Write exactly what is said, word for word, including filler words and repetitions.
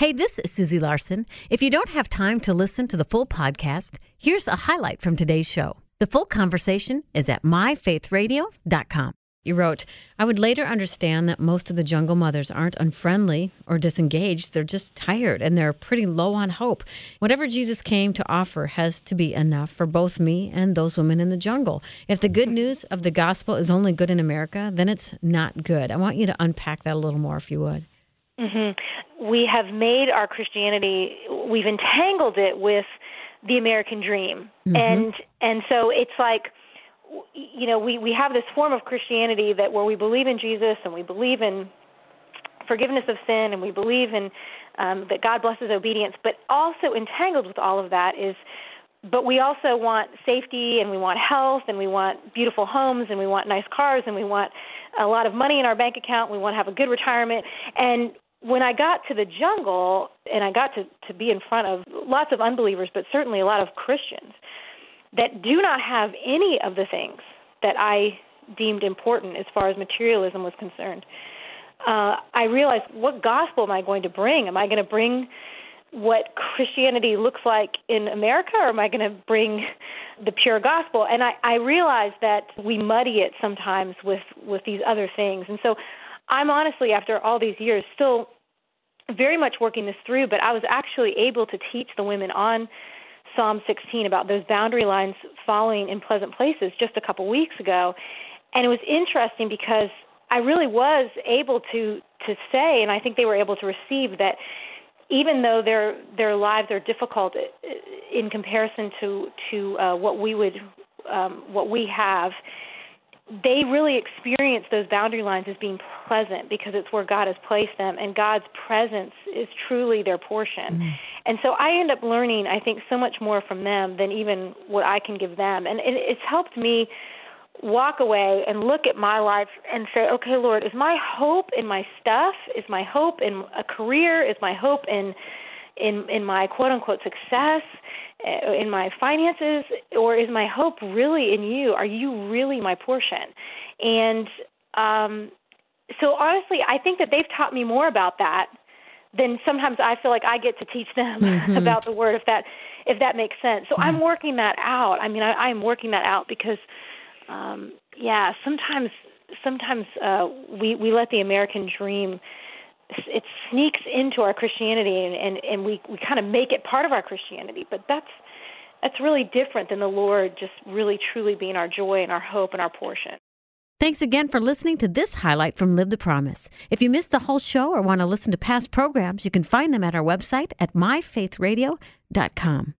Hey, this is Susie Larson. If you don't have time to listen to the full podcast, here's a highlight from today's show. The full conversation is at my faith radio dot com. You wrote, I would later understand that most of the jungle mothers aren't unfriendly or disengaged. They're just tired and they're pretty low on hope. Whatever Jesus came to offer has to be enough for both me and those women in the jungle. If the good news of the gospel is only good in America, then it's not good. I want you to unpack that a little more if you would. Mm-hmm. We have made our Christianity, we've entangled it with the American dream. Mm-hmm. And and so it's like, you know, we, we have this form of Christianity that where we believe in Jesus and we believe in forgiveness of sin and we believe in um, that God blesses obedience, but also entangled with all of that is, but we also want safety and we want health and we want beautiful homes and we want nice cars and we want a lot of money in our bank account. We want to have a good retirement. And when I got to the jungle and I got to, to be in front of lots of unbelievers, but certainly a lot of Christians that do not have any of the things that I deemed important as far as materialism was concerned, uh, I realized, what gospel am I going to bring? Am I going to bring what Christianity looks like in America, or am I going to bring the pure gospel? And I, I realized that we muddy it sometimes with, with these other things. And so I'm honestly, after all these years, still very much working this through, but I was actually able to teach the women on Psalm sixteen about those boundary lines falling in pleasant places just a couple weeks ago. And it was interesting because I really was able to to say, and I think they were able to receive, that even though their their lives are difficult in comparison to to uh, what we would um, what we have, they really experience those boundary lines as being pleasant because it's where God has placed them, and God's presence is truly their portion. Mm-hmm. And so I end up learning, I think, so much more from them than even what I can give them. And it, it's helped me walk away and look at my life and say, okay, Lord, is my hope in my stuff? Is my hope in a career? Is my hope in in, in my quote-unquote success, in my finances? Or is my hope really in you? Are you really my portion? And um, so honestly, I think that they've taught me more about that than sometimes I feel like I get to teach them mm-hmm. about the Word, if that if that makes sense. So mm-hmm. I'm working that out. I mean, I, I'm working that out because, um, yeah, sometimes sometimes uh, we, we let the American dream, it sneaks into our Christianity, and, and, and we, we kind of make it part of our Christianity. But that's that's really different than the Lord just really truly being our joy and our hope and our portion. Thanks again for listening to this highlight from Live the Promise. If you missed the whole show or want to listen to past programs, you can find them at our website at my faith radio dot com.